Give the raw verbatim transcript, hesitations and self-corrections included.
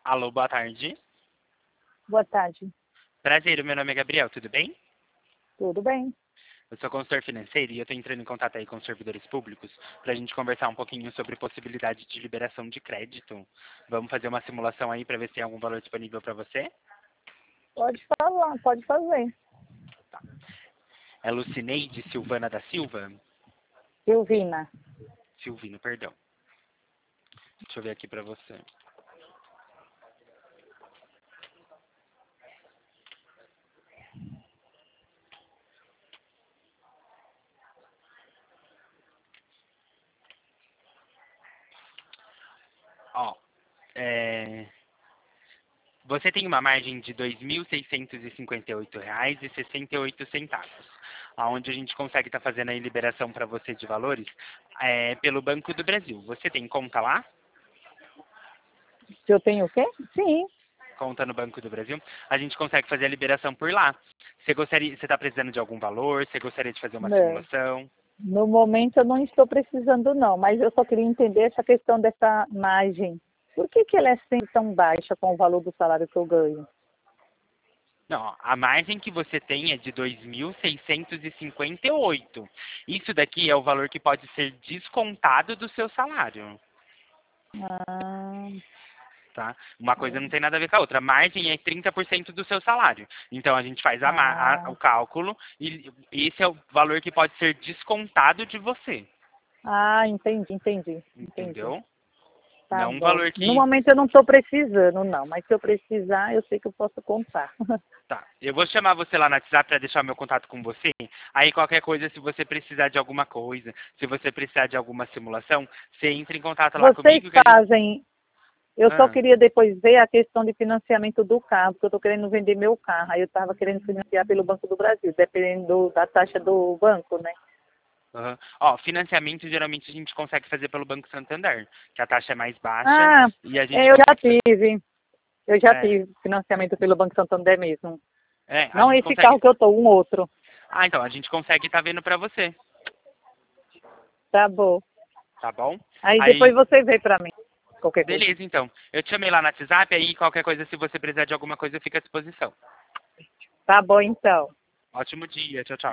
Alô, boa tarde. Boa tarde. Prazer, o meu nome é Gabriel, tudo bem? Tudo bem? Eu sou consultor financeiro e eu estou entrando em contato aí com os servidores públicos para a gente conversar um pouquinho sobre possibilidade de liberação de crédito. Vamos fazer uma simulação aí para ver se tem algum valor disponível para você? Pode falar, pode fazer. É Lucineide Silvana da Silva? Silvina. Silvino, perdão. Deixa eu ver aqui para você. Ó, é... Você tem uma margem de dois mil seiscentos e cinquenta e oito reais e sessenta e oito centavos, aonde a gente consegue estar fazendo a liberação para você de valores é, pelo Banco do Brasil. Você tem conta lá? Se eu tenho o quê? Sim. Conta no Banco do Brasil? A gente consegue fazer a liberação por lá. Você gostaria, você está precisando de algum valor? Você gostaria de fazer uma Não. simulação? No momento eu não estou precisando não, mas eu só queria entender essa questão dessa margem. Por que, que ela é sempre tão baixa com o valor do salário que eu ganho? Não, a margem que você tem é de dois mil seiscentos e cinquenta e oito. Isso daqui é o valor que pode ser descontado do seu salário. Ah, Tá? Uma coisa não é. tem nada a ver com a outra. A margem é trinta por cento do seu salário. Então a gente faz a ma- a- Ah, o cálculo e esse é o valor que pode ser descontado de você. ah, entendi, entendi, entendi. Entendeu? Tá Não um bom. valor No que. momento eu não estou precisando não, mas se eu precisar eu sei que eu posso contar. Tá. Eu vou chamar você lá no WhatsApp para deixar meu contato com você. Aí qualquer coisa, se você precisar de alguma coisa, se você precisar de alguma simulação, você entra em contato lá Vocês comigo que a gente. fazem. Eu só Ah, queria depois ver a questão de financiamento do carro, porque eu estou querendo vender meu carro. Aí eu estava querendo financiar pelo Banco do Brasil, dependendo do- da taxa do banco, né? aham. Ó, financiamento geralmente a gente consegue fazer pelo Banco Santander, que a taxa é mais baixa Ah, e a gente é, eu já consegue fazer. tive. Eu já É, tive financiamento pelo Banco Santander mesmo. é, a Não gente esse carro consegue. que eu estou, um outro. Ah, então, a gente consegue estar vendo pra você, Tá bom. tá bom? Aí depois Aí, você vê para mim qualquer coisa. beleza, então. Eu te chamei lá no WhatsApp, aí qualquer coisa, se você precisar de alguma coisa, fica à disposição. Tá bom, então. Ótimo dia, tchau, tchau.